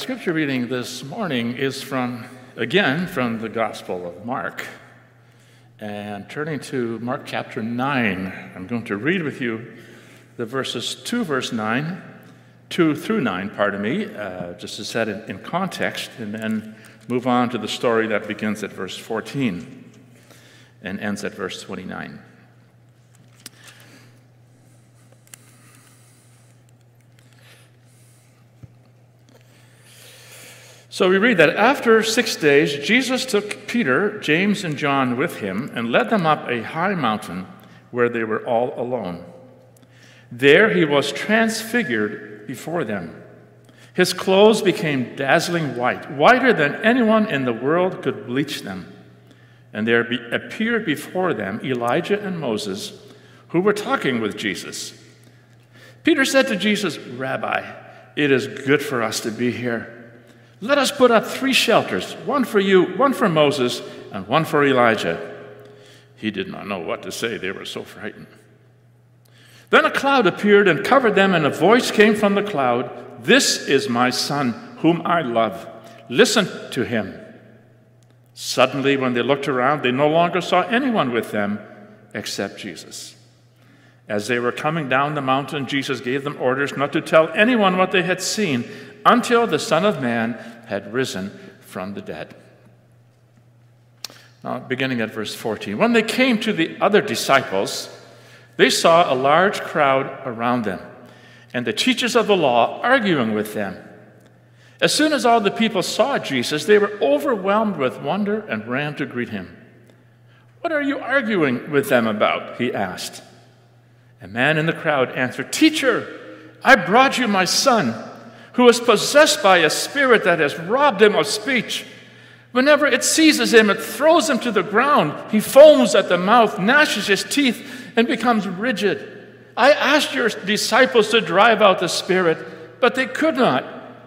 scripture reading this morning is from the Gospel of Mark. And turning to Mark chapter 9, I'm going to read with you the verses 2 through 9, just to set it in context, and then move on to the story that begins at verse 14 and ends at verse 29. So we read that after 6 days, Jesus took Peter, James, and John with him and led them up a high mountain where they were all alone. There he was transfigured before them. His clothes became dazzling white, whiter than anyone in the world could bleach them. And there appeared before them Elijah and Moses, who were talking with Jesus. Peter said to Jesus, "Rabbi, it is good for us to be here. Let us put up 3 shelters, one for you, one for Moses, and one for Elijah." He did not know what to say. They were so frightened. Then a cloud appeared and covered them, and a voice came from the cloud, "This is my son, whom I love. Listen to him." Suddenly, when they looked around, they no longer saw anyone with them except Jesus. As they were coming down the mountain, Jesus gave them orders not to tell anyone what they had seen until the Son of Man had risen from the dead. Now, beginning at verse 14. When they came to the other disciples, they saw a large crowd around them, and the teachers of the law arguing with them. As soon as all the people saw Jesus, they were overwhelmed with wonder and ran to greet him. "What are you arguing with them about?" he asked. A man in the crowd answered, "Teacher, I brought you my son, who is possessed by a spirit that has robbed him of speech. Whenever it seizes him, it throws him to the ground. He foams at the mouth, gnashes his teeth, and becomes rigid. I asked your disciples to drive out the spirit, but they could not."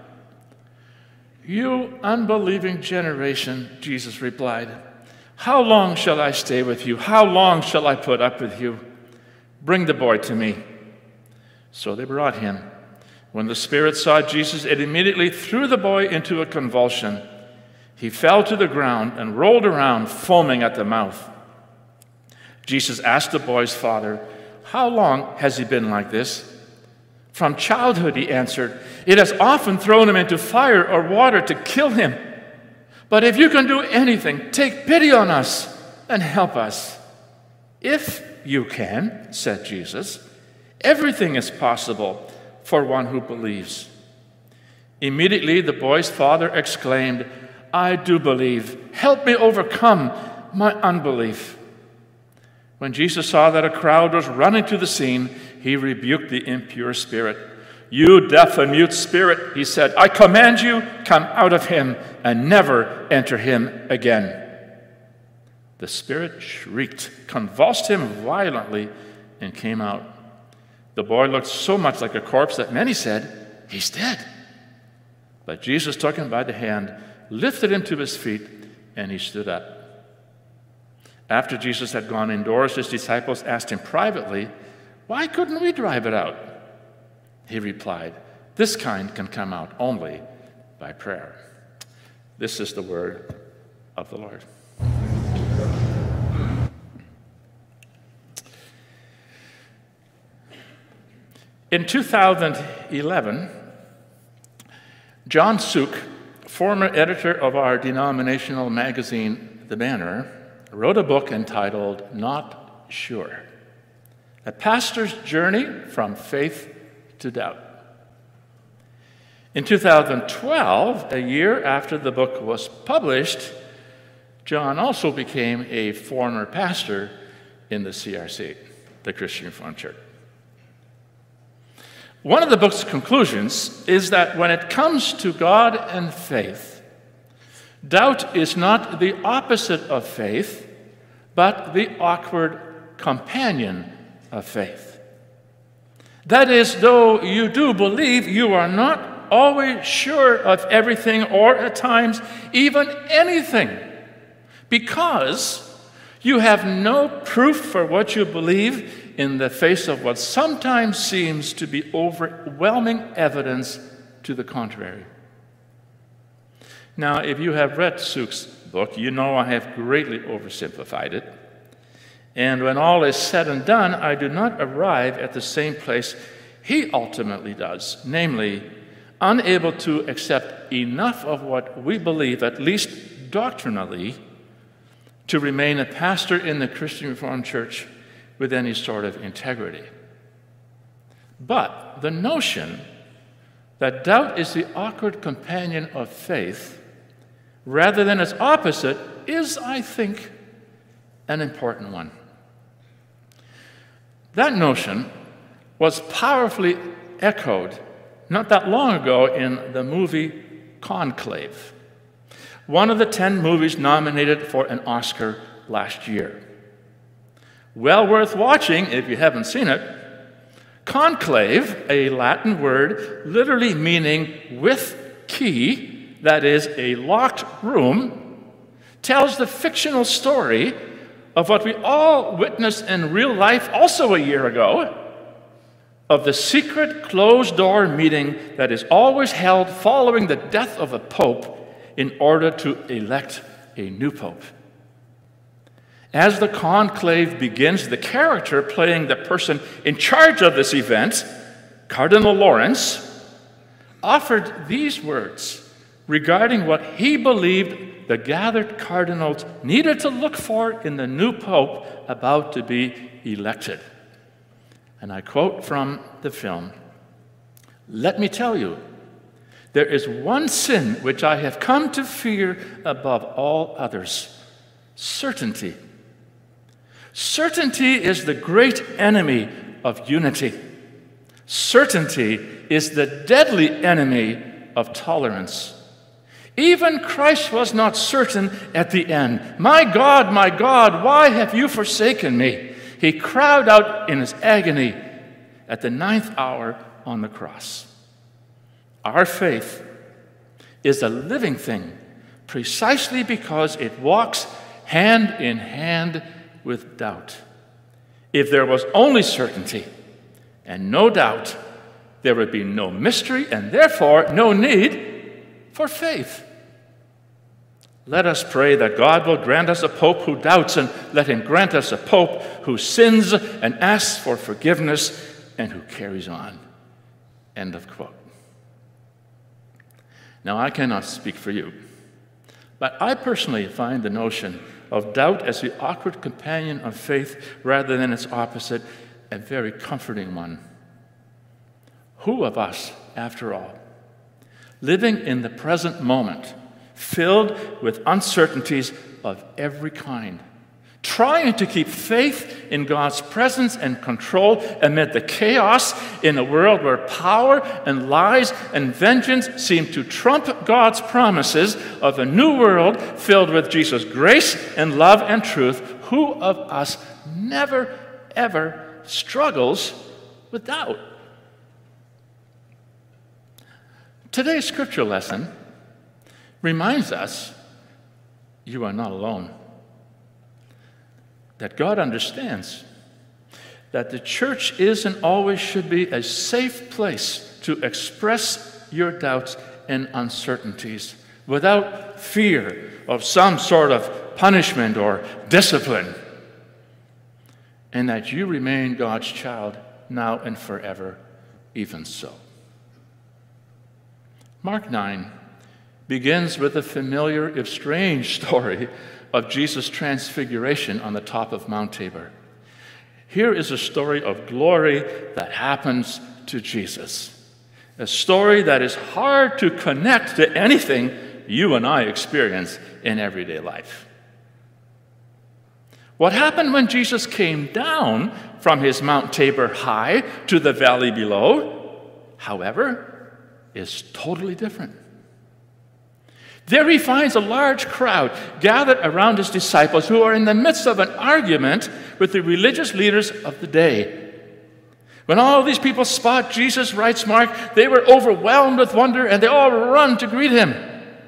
"You unbelieving generation," Jesus replied, "how long shall I stay with you? How long shall I put up with you? Bring the boy to me." So they brought him. When the spirit saw Jesus, it immediately threw the boy into a convulsion. He fell to the ground and rolled around, foaming at the mouth. Jesus asked the boy's father, "How long has he been like this?" "From childhood," he answered. "It has often thrown him into fire or water to kill him. But if you can do anything, take pity on us and help us." "If you can," said Jesus, "everything is possible for one who believes." Immediately the boy's father exclaimed, "I do believe. Help me overcome my unbelief." When Jesus saw that a crowd was running to the scene, he rebuked the impure spirit. "You deaf and mute spirit," he said, "I command you, come out of him and never enter him again." The spirit shrieked, convulsed him violently, and came out. The boy looked so much like a corpse that many said, "He's dead." But Jesus took him by the hand, lifted him to his feet, and he stood up. After Jesus had gone indoors, his disciples asked him privately, "Why couldn't we drive it out?" He replied, "This kind can come out only by prayer." This is the word of the Lord. In 2011, John Suk, former editor of our denominational magazine, The Banner, wrote a book entitled Not Sure: A Pastor's Journey from Faith to Doubt. In 2012, a year after the book was published, John also became a former pastor in the CRC, the Christian Reformed Church. One of the book's conclusions is that when it comes to God and faith, doubt is not the opposite of faith, but the awkward companion of faith. That is, though you do believe, you are not always sure of everything, or at times even anything, because you have no proof for what you believe in the face of what sometimes seems to be overwhelming evidence to the contrary. Now, if you have read Suk's book, you know I have greatly oversimplified it. And when all is said and done, I do not arrive at the same place he ultimately does, namely, unable to accept enough of what we believe, at least doctrinally, to remain a pastor in the Christian Reformed Church with any sort of integrity. But the notion that doubt is the awkward companion of faith rather than its opposite is, I think, an important one. That notion was powerfully echoed not that long ago in the movie Conclave, one of the 10 movies nominated for an Oscar last year. Well worth watching if you haven't seen it. Conclave, a Latin word literally meaning with key, that is, a locked room, tells the fictional story of what we all witnessed in real life also a year ago, of the secret closed-door meeting that is always held following the death of a pope in order to elect a new pope. As the conclave begins, the character playing the person in charge of this event, Cardinal Lawrence, offered these words regarding what he believed the gathered cardinals needed to look for in the new pope about to be elected. And I quote from the film, "Let me tell you, there is one sin which I have come to fear above all others: certainty. Certainty is the great enemy of unity. Certainty is the deadly enemy of tolerance. Even Christ was not certain at the end. My God, why have you forsaken me?" He cried out in his agony at the 9th hour on the cross. Our faith is a living thing precisely because it walks hand in hand with doubt. If there was only certainty and no doubt, there would be no mystery and therefore no need for faith. Let us pray that God will grant us a pope who doubts, and let him grant us a pope who sins and asks for forgiveness and who carries on. End of quote. Now, I cannot speak for you, but I personally find the notion of doubt as the awkward companion of faith rather than its opposite a very comforting one. Who of us, after all, living in the present moment, filled with uncertainties of every kind, trying to keep faith in God's presence and control amid the chaos in a world where power and lies and vengeance seem to trump God's promises of a new world filled with Jesus' grace and love and truth? Who of us never, ever struggles with doubt? Today's scripture lesson reminds us you are not alone. That God understands that the church is and always should be a safe place to express your doubts and uncertainties without fear of some sort of punishment or discipline, and that you remain God's child now and forever, even so. Mark 9 begins with a familiar, if strange, story of Jesus' transfiguration on the top of Mount Tabor. Here is a story of glory that happens to Jesus, a story that is hard to connect to anything you and I experience in everyday life. What happened when Jesus came down from his Mount Tabor high to the valley below, however, is totally different. There he finds a large crowd gathered around his disciples who are in the midst of an argument with the religious leaders of the day. When all these people spot Jesus, writes Mark, they were overwhelmed with wonder and they all run to greet him.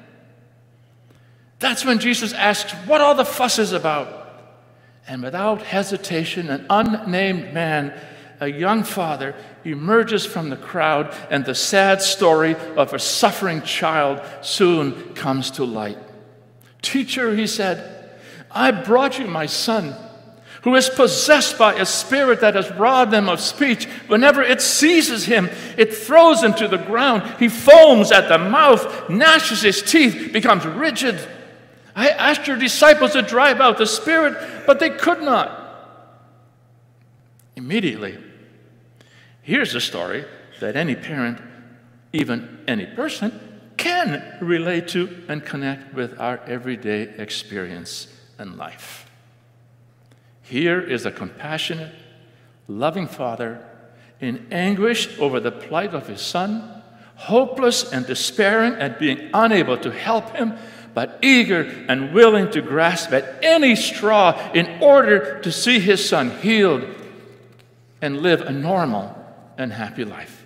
That's when Jesus asks what all the fuss is about. And without hesitation, an unnamed man a young father emerges from the crowd, and the sad story of a suffering child soon comes to light. "Teacher," he said, "I brought you my son, who is possessed by a spirit that has robbed him of speech. Whenever it seizes him, it throws him to the ground. He foams at the mouth, gnashes his teeth, becomes rigid. I asked your disciples to drive out the spirit, but they could not." Immediately, here's a story that any parent, even any person, can relate to and connect with our everyday experience and life. Here is a compassionate, loving father in anguish over the plight of his son, hopeless and despairing at being unable to help him, but eager and willing to grasp at any straw in order to see his son healed and live a normal and happy life.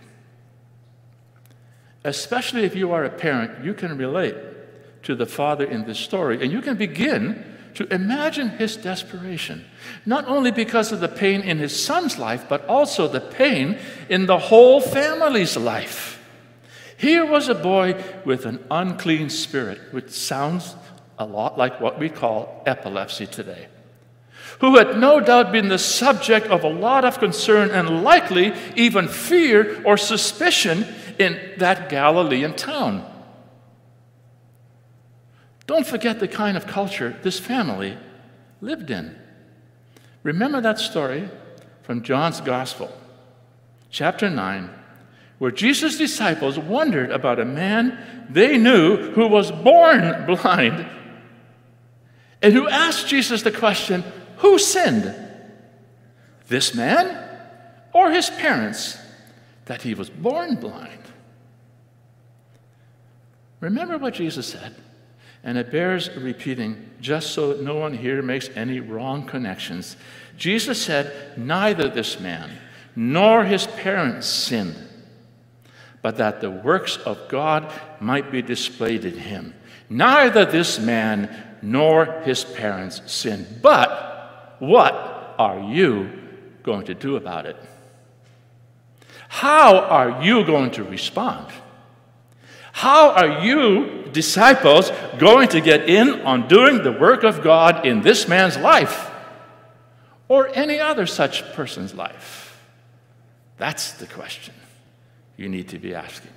Especially if you are a parent, you can relate to the father in this story, and you can begin to imagine his desperation, not only because of the pain in his son's life, but also the pain in the whole family's life. Here was a boy with an unclean spirit, which sounds a lot like what we call epilepsy today, who had no doubt been the subject of a lot of concern and likely even fear or suspicion in that Galilean town. Don't forget the kind of culture this family lived in. Remember that story from John's Gospel, chapter 9, where Jesus' disciples wondered about a man they knew who was born blind, and who asked Jesus the question, who sinned, this man or his parents, that he was born blind? Remember what Jesus said, and it bears repeating just so no one here makes any wrong connections. Jesus said, neither this man nor his parents sinned, but that the works of God might be displayed in him. Neither this man nor his parents sinned. But what are you going to do about it? How are you going to respond? How are you, disciples, going to get in on doing the work of God in this man's life or any other such person's life? That's the question you need to be asking.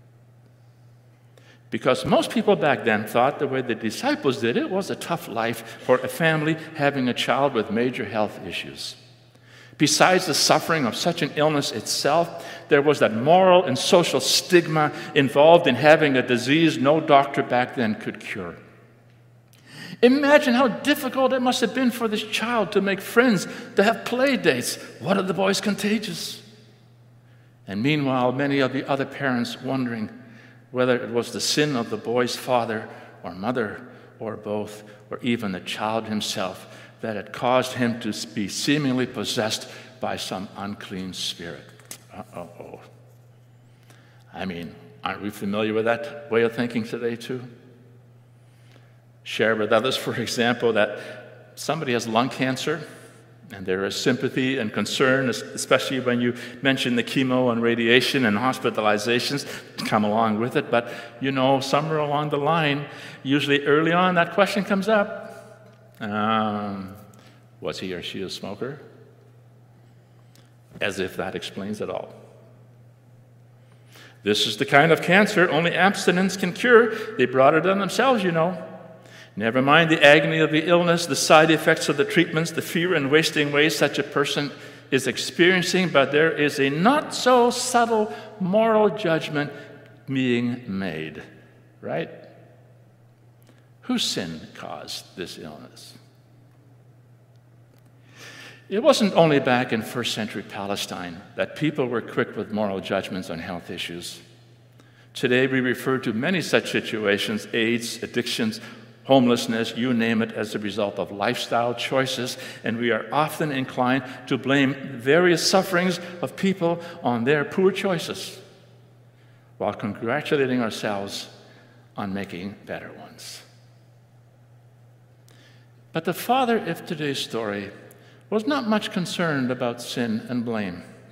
Because most people back then thought the way the disciples did it was a tough life for a family having a child with major health issues. Besides the suffering of such an illness itself, there was that moral and social stigma involved in having a disease no doctor back then could cure. Imagine how difficult it must have been for this child to make friends, to have play dates. What if the boy's contagious? And meanwhile, many of the other parents wondering whether it was the sin of the boy's father or mother or both, or even the child himself, that had caused him to be seemingly possessed by some unclean spirit. I mean, aren't we familiar with that way of thinking today too? Share with others, for example, that somebody has lung cancer, and there is sympathy and concern, especially when you mention the chemo and radiation and hospitalizations come along with it. But, you know, somewhere along the line, usually early on, that question comes up. Was he or she a smoker? As if that explains it all. This is the kind of cancer only abstinence can cure. They brought it on themselves, you know. Never mind the agony of the illness, the side effects of the treatments, the fear and wasting away such a person is experiencing, but there is a not so subtle moral judgment being made, right? Whose sin caused this illness? It wasn't only back in first century Palestine that people were quick with moral judgments on health issues. Today we refer to many such situations, AIDS, addictions, homelessness, you name it, as a result of lifestyle choices, and we are often inclined to blame various sufferings of people on their poor choices, while congratulating ourselves on making better ones. But the father of today's story was not much concerned about sin and blame.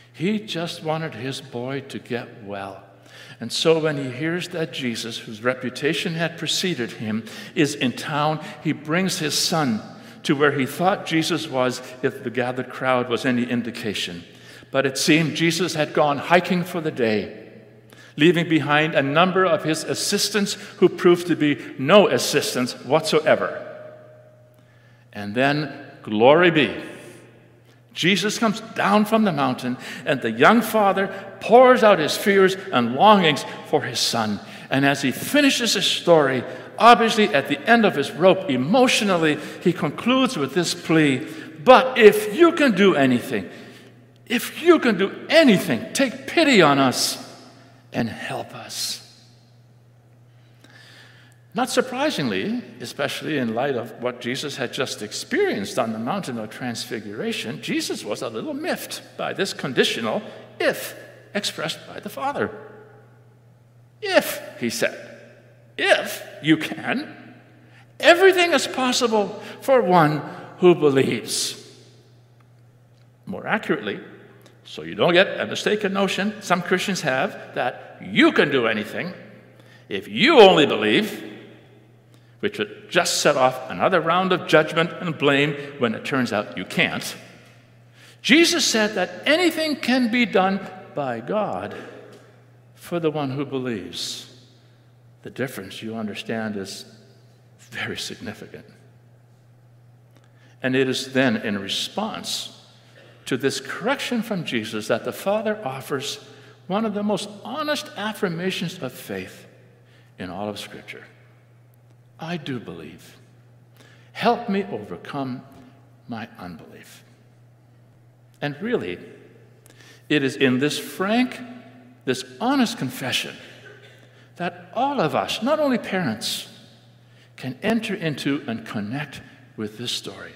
He just wanted his boy to get well. And so when he hears that Jesus, whose reputation had preceded him, is in town, he brings his son to where he thought Jesus was, if the gathered crowd was any indication. But it seemed Jesus had gone hiking for the day, leaving behind a number of his assistants who proved to be no assistants whatsoever. And then, glory be, Jesus comes down from the mountain, and the young father pours out his fears and longings for his son. And as he finishes his story, obviously at the end of his rope, emotionally, he concludes with this plea, "But if you can do anything, take pity on us and help us." Not surprisingly, especially in light of what Jesus had just experienced on the mountain of transfiguration, Jesus was a little miffed by this conditional "if" expressed by the Father. If, he said, if you can, everything is possible for one who believes. More accurately, so you don't get a mistaken notion some Christians have that you can do anything if you only believe, which would just set off another round of judgment and blame when it turns out you can't. Jesus said that anything can be done by God for the one who believes. The difference, you understand, is very significant. And it is then in response to this correction from Jesus that the Father offers one of the most honest affirmations of faith in all of Scripture. I do believe. Help me overcome my unbelief. And really, it is in this frank, this honest confession that all of us, not only parents, can enter into and connect with this story.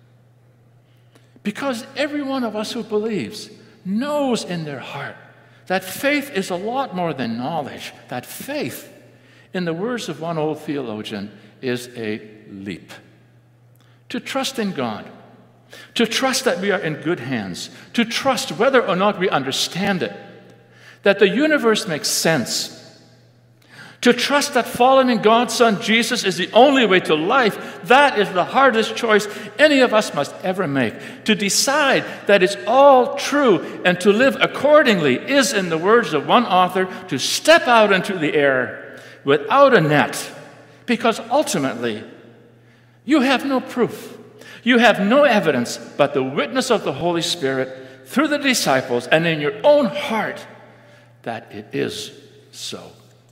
Because every one of us who believes knows in their heart that faith is a lot more than knowledge, that faith, in the words of one old theologian, is a leap. To trust in God, to trust that we are in good hands, to trust whether or not we understand it, that the universe makes sense, to trust that following God's Son Jesus is the only way to life. That is the hardest choice any of us must ever make. To decide that it's all true and to live accordingly is, in the words of one author, to step out into the air without a net, because ultimately you have no proof. You have no evidence but the witness of the Holy Spirit through the disciples and in your own heart that it is so.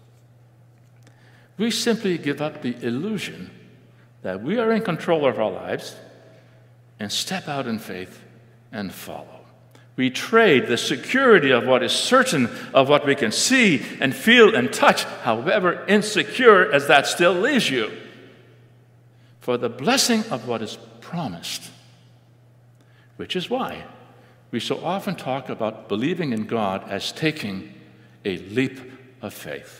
We simply give up the illusion that we are in control of our lives and step out in faith and follow. We trade the security of what is certain, of what we can see and feel and touch, however insecure as that still leaves you, for the blessing of what is promised, which is why we so often talk about believing in God as taking a leap of faith.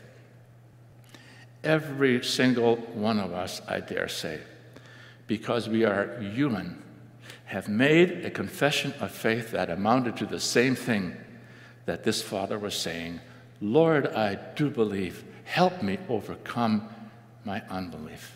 Every single one of us, I dare say, because we are human, have made a confession of faith that amounted to the same thing that this father was saying: Lord, I do believe. Help me overcome my unbelief.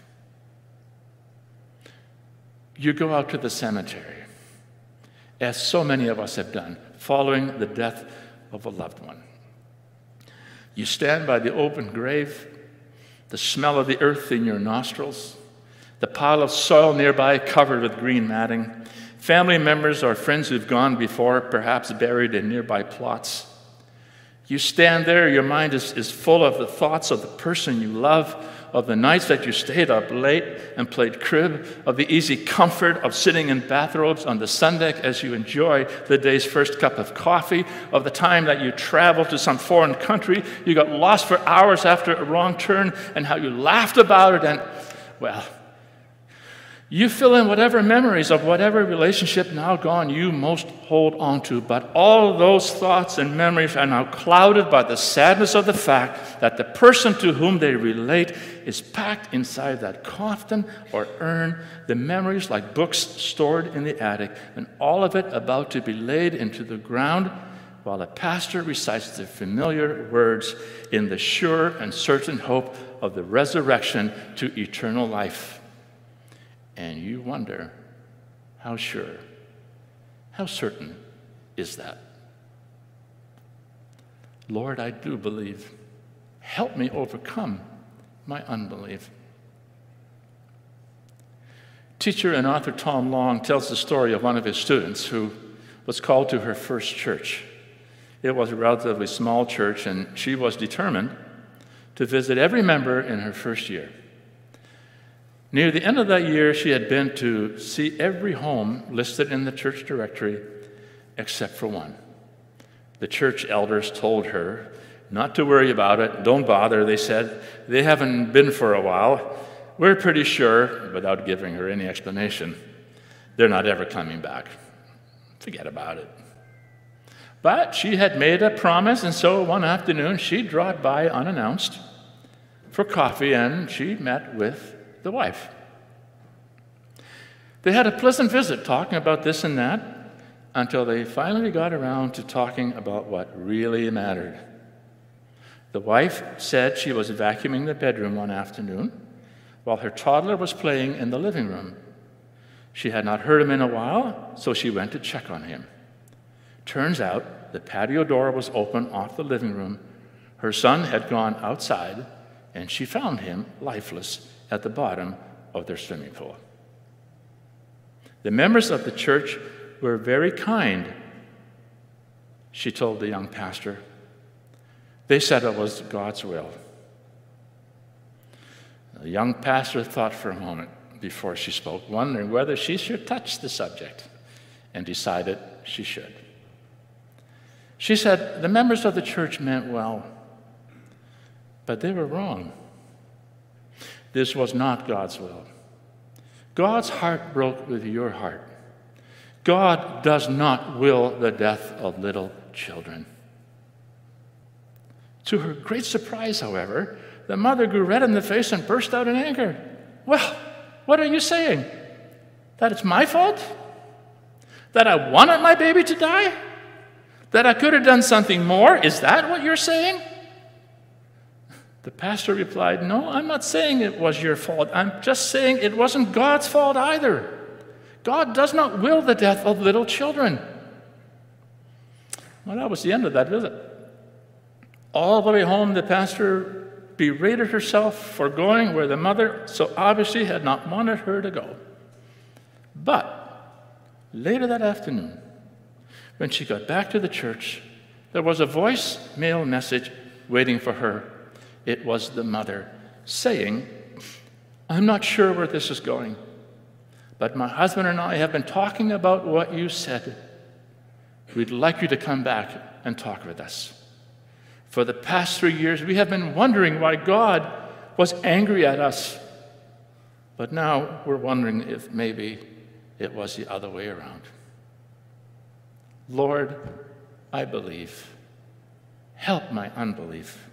You go out to the cemetery, as so many of us have done, following the death of a loved one. You stand by the open grave, the smell of the earth in your nostrils, the pile of soil nearby covered with green matting, family members or friends who've gone before, perhaps buried in nearby plots. You stand there, your mind is full of the thoughts of the person you love, of the nights that you stayed up late and played crib, of the easy comfort of sitting in bathrobes on the sun deck as you enjoy the day's first cup of coffee, of the time that you traveled to some foreign country, you got lost for hours after a wrong turn, and how you laughed about it, and, well, you fill in whatever memories of whatever relationship now gone you most hold on to, but all those thoughts and memories are now clouded by the sadness of the fact that the person to whom they relate is packed inside that coffin or urn, the memories like books stored in the attic, and all of it about to be laid into the ground while the pastor recites the familiar words in the sure and certain hope of the resurrection to eternal life. And you wonder, how sure, how certain is that? Lord, I do believe. Help me overcome my unbelief. Teacher and author Tom Long tells the story of one of his students who was called to her first church. It was a relatively small church, and she was determined to visit every member in her first year. Near the end of that year, she had been to see every home listed in the church directory except for one. The church elders told her not to worry about it. Don't bother, they said. They haven't been for a while. We're pretty sure, without giving her any explanation, they're not ever coming back. Forget about it. But she had made a promise, and so one afternoon she dropped by unannounced for coffee, and she met with the wife. They had a pleasant visit talking about this and that until they finally got around to talking about what really mattered. The wife said she was vacuuming the bedroom one afternoon while her toddler was playing in the living room. She had not heard him in a while, so she went to check on him. Turns out the patio door was open off the living room. Her son had gone outside, and she found him lifeless at the bottom of their swimming pool. The members of the church were very kind, she told the young pastor. They said it was God's will. The young pastor thought for a moment before she spoke, wondering whether she should touch the subject, and decided she should. She said, the members of the church meant well, but they were wrong. This was not God's will. God's heart broke with your heart. God does not will the death of little children. To her great surprise, however, the mother grew red in the face and burst out in anger. Well, what are you saying? That it's my fault? That I wanted my baby to die? That I could have done something more? Is that what you're saying? The pastor replied, no, I'm not saying it was your fault. I'm just saying it wasn't God's fault either. God does not will the death of little children. Well, that was the end of that visit. All the way home, the pastor berated herself for going where the mother so obviously had not wanted her to go. But later that afternoon, when she got back to the church, there was a voicemail message waiting for her. It was the mother saying, I'm not sure where this is going, but my husband and I have been talking about what you said. We'd like you to come back and talk with us. For the past 3 years, we have been wondering why God was angry at us. But now we're wondering if maybe it was the other way around. Lord, I believe. Help my unbelief.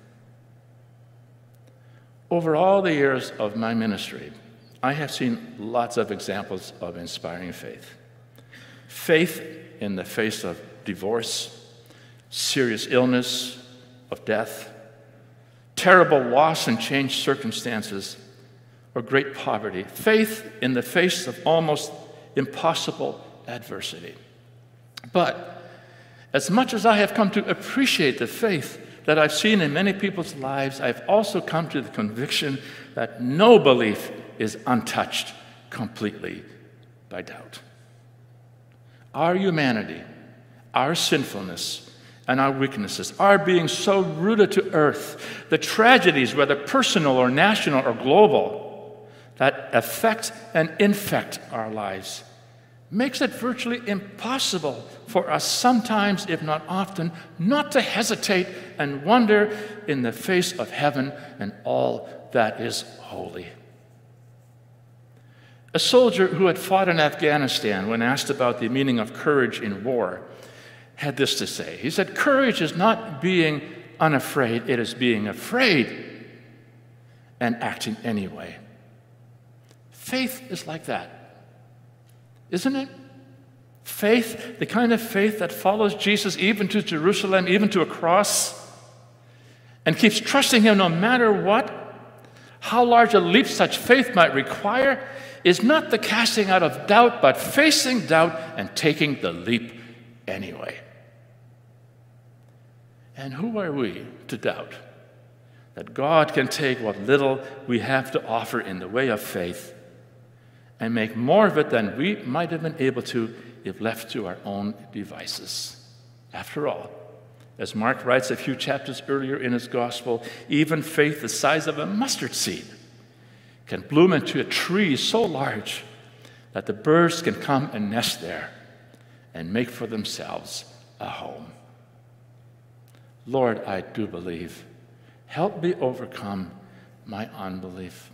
Over all the years of my ministry, I have seen lots of examples of inspiring faith. Faith in the face of divorce, serious illness, of death, terrible loss and changed circumstances, or great poverty. Faith in the face of almost impossible adversity. But as much as I have come to appreciate the faith that I've seen in many people's lives, I've also come to the conviction that no belief is untouched completely by doubt. Our humanity, our sinfulness, and our weaknesses are being so rooted to earth, the tragedies, whether personal or national or global, that affect and infect our lives, makes it virtually impossible for us sometimes, if not often, not to hesitate and wonder in the face of heaven and all that is holy. A soldier who had fought in Afghanistan, when asked about the meaning of courage in war, had this to say. He said, courage is not being unafraid, it is being afraid and acting anyway. Faith is like that, isn't it? Faith, the kind of faith that follows Jesus even to Jerusalem, even to a cross, and keeps trusting him no matter what, how large a leap such faith might require, is not the casting out of doubt, but facing doubt and taking the leap anyway. And who are we to doubt that God can take what little we have to offer in the way of faith and make more of it than we might have been able to if left to our own devices? After all, as Mark writes a few chapters earlier in his gospel, even faith the size of a mustard seed can bloom into a tree so large that the birds can come and nest there and make for themselves a home. Lord, I do believe. Help me overcome my unbelief.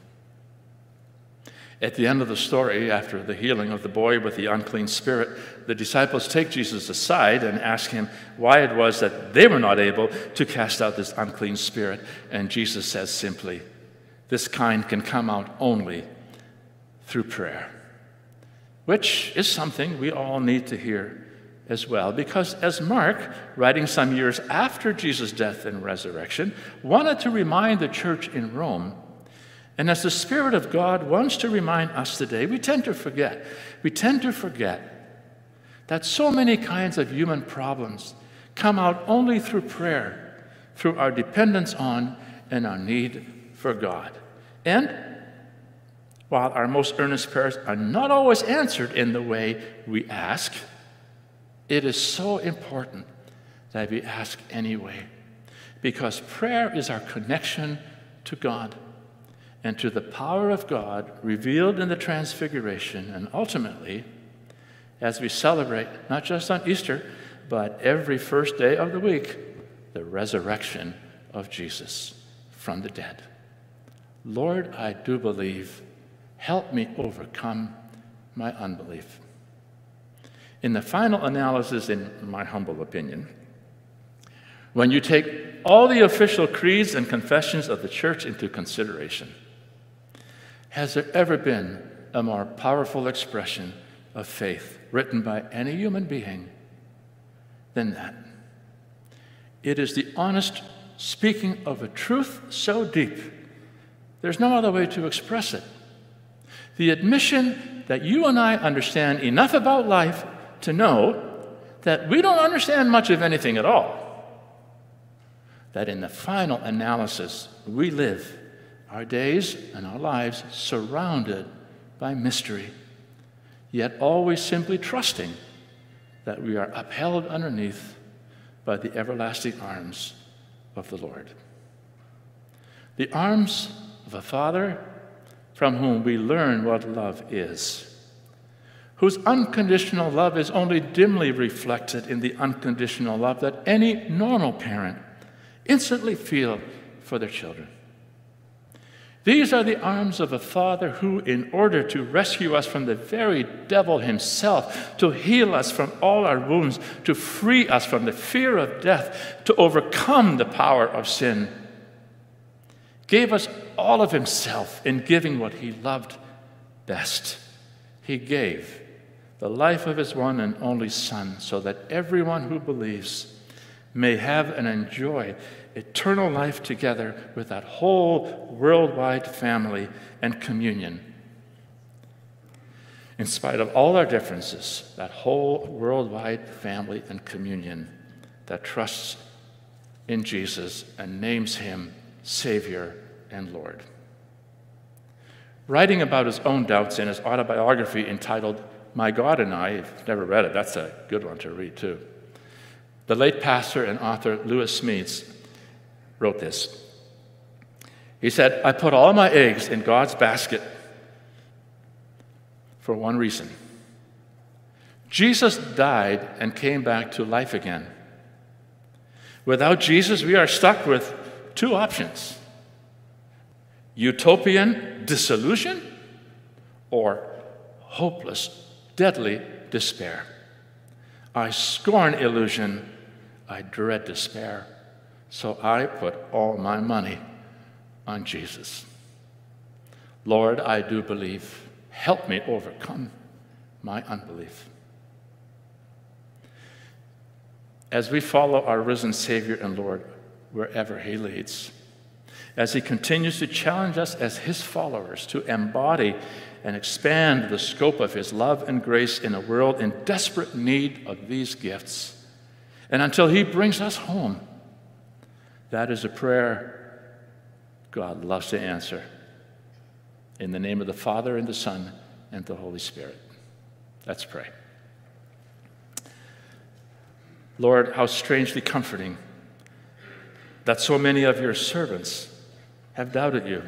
At the end of the story, after the healing of the boy with the unclean spirit, the disciples take Jesus aside and ask him why it was that they were not able to cast out this unclean spirit. And Jesus says simply, this kind can come out only through prayer, which is something we all need to hear as well, because as Mark, writing some years after Jesus' death and resurrection, wanted to remind the church in Rome, and as the Spirit of God wants to remind us today, we tend to forget. We tend to forget that so many kinds of human problems come out only through prayer, through our dependence on and our need for God. And while our most earnest prayers are not always answered in the way we ask, it is so important that we ask anyway, because prayer is our connection to God and to the power of God revealed in the Transfiguration, and ultimately, as we celebrate, not just on Easter, but every first day of the week, the resurrection of Jesus from the dead. Lord, I do believe. Help me overcome my unbelief. In the final analysis, in my humble opinion, when you take all the official creeds and confessions of the church into consideration, has there ever been a more powerful expression of faith written by any human being than that? It is the honest speaking of a truth so deep, there's no other way to express it. The admission that you and I understand enough about life to know that we don't understand much of anything at all. That in the final analysis, we live our days and our lives surrounded by mystery, yet always simply trusting that we are upheld underneath by the everlasting arms of the Lord. The arms of a Father from whom we learn what love is, whose unconditional love is only dimly reflected in the unconditional love that any normal parent instantly feels for their children. These are the arms of a Father who, in order to rescue us from the very devil himself, to heal us from all our wounds, to free us from the fear of death, to overcome the power of sin, gave us all of himself in giving what he loved best. He gave the life of his one and only Son so that everyone who believes may have and enjoy eternal life together with that whole worldwide family and communion. In spite of all our differences, that whole worldwide family and communion that trusts in Jesus and names him Savior and Lord. Writing about his own doubts in his autobiography entitled My God and I, if you've never read it, that's a good one to read too. The late pastor and author Lewis Smedes wrote this. He said, I put all my eggs in God's basket for one reason. Jesus died and came back to life again. Without Jesus, we are stuck with two options: utopian disillusion or hopeless, deadly despair. I scorn illusion, I dread despair. So I put all my money on Jesus. Lord, I do believe. Help me overcome my unbelief. as we follow our risen Savior and Lord wherever he leads, as he continues to challenge us as his followers to embody and expand the scope of his love and grace in a world in desperate need of these gifts, and until he brings us home. That is a prayer God loves to answer. In the name of the Father, and the Son, and the Holy Spirit. Let's pray. Lord, how strangely comforting that so many of your servants have doubted you.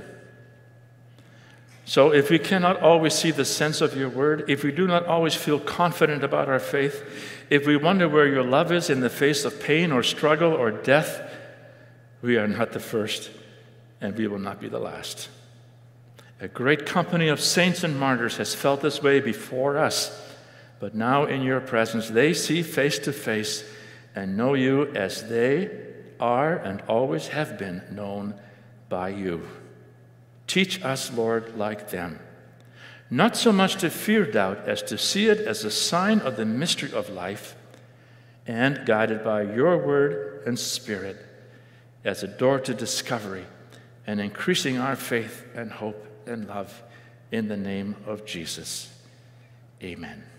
So if we cannot always see the sense of your word, if we do not always feel confident about our faith, if we wonder where your love is in the face of pain or struggle or death, we are not the first, and we will not be the last. A great company of saints and martyrs has felt this way before us, but now in your presence they see face to face and know you as they are and always have been known by you. Teach us, Lord, like them, not so much to fear doubt as to see it as a sign of the mystery of life, and guided by your word and spirit as a door to discovery and increasing our faith and hope and love in the name of Jesus. Amen.